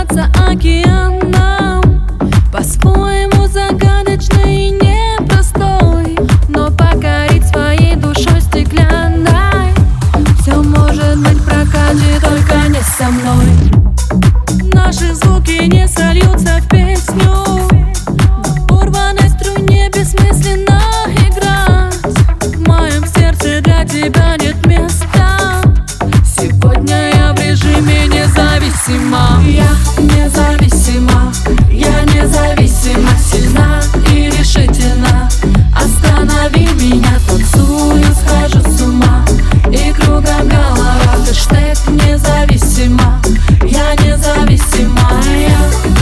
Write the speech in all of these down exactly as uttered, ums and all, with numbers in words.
казаться океаном, по-своему загадочный и непростой, но покорить своей душой стеклянной. Все может быть в прокате, только не со мной. Наши звуки не сольются в песню, на порванной струне бессмысленно играть. В моем сердце для тебя нет места. Сегодня я в режиме независима. Я независима, я независима, сильна и решительна. Останови меня, танцую, схожу с ума, и кругом голова. Хэштег независима, я независима, я,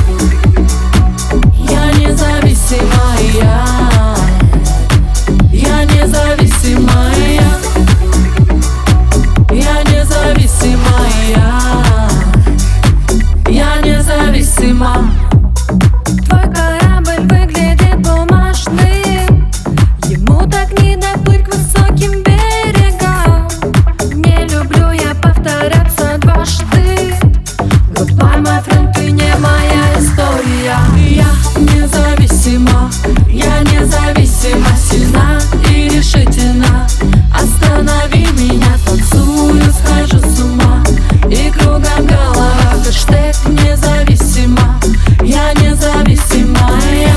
я независима, я, я независима, я, я независима, я, я независима. Твой корабль выглядит бумажным, ему так не доплыть к высоким берегам. Не люблю я повторяться дважды. Goodbye, my friend, ты не моя история. Я независима, я независима, сильна и решительна. Останови меня, танцую, схожу с ума, и кругом голова. Хэштег независима, я независима, я,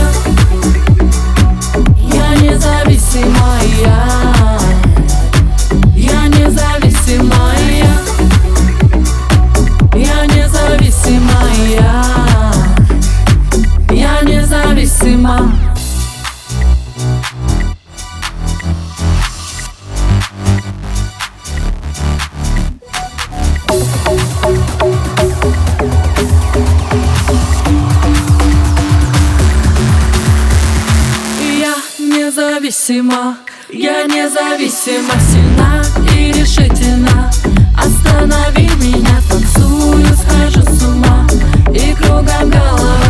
я независима, я, я независима, я, я независима, я, я независима. Независима, я независима, сильна и решительна. Останови меня, танцую, схожу с ума, и кругом голова.